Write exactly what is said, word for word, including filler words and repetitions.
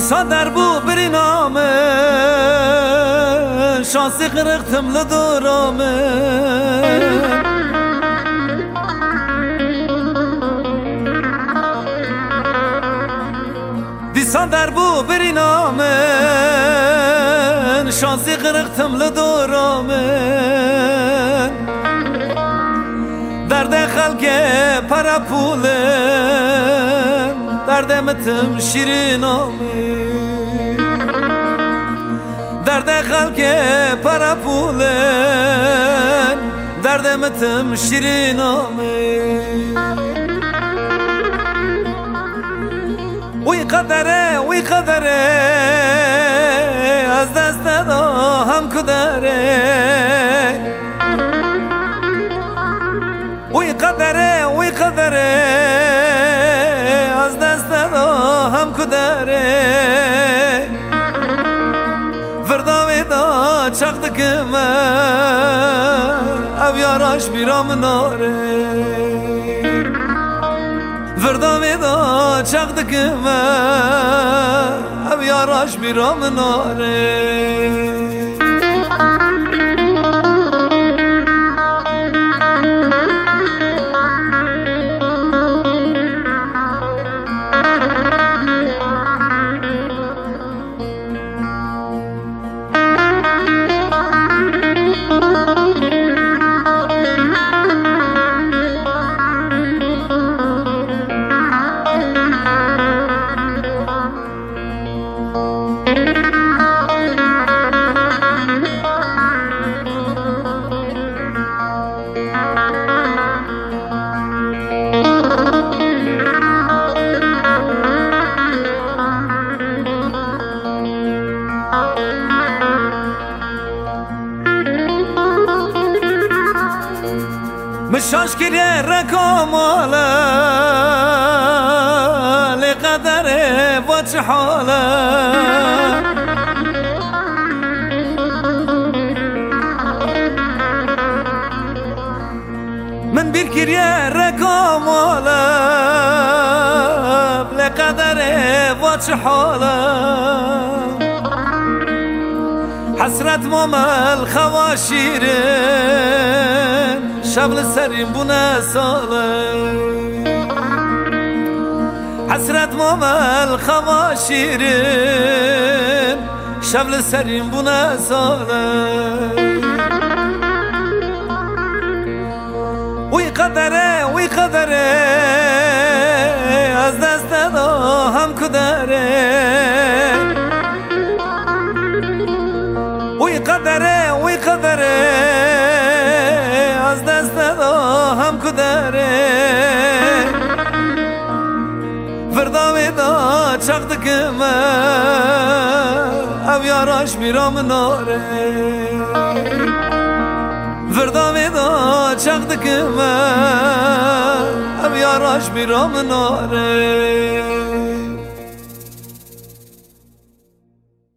دیسا در بو بری نامه شانسی قرقتم لدورامه دیسا در بو بری نامه شانسی قرقتم لدورامه درد خلق para پوله درد متم شیرینامه درد خلق para پوله درد متم شیرینامه وی قدره وی قدره از دست دادم کدره وی قدره وی قدره از دست دادم کدره فردا ویدا چقد کمه او یاراش بیرام ناره فردا ویدا چقد کمه او یاراش بیرام ناره مشاش كريه ركومالا لقدره وجحالا من بير كريه ركومالا لقدره وجحالا حسرت مامل خواشيرين شبل سریم بونه ساله حسرت مامل خوا شیرین شبل سریم بونه ساله وی قدره وی قدره از دست دادم کدره وی قدره وی قدره از دست دادم کدره فردا ویدا چقد کمه او یاراش میرام ناره فردا ویدا چقد کمه او یاراش میرام ناره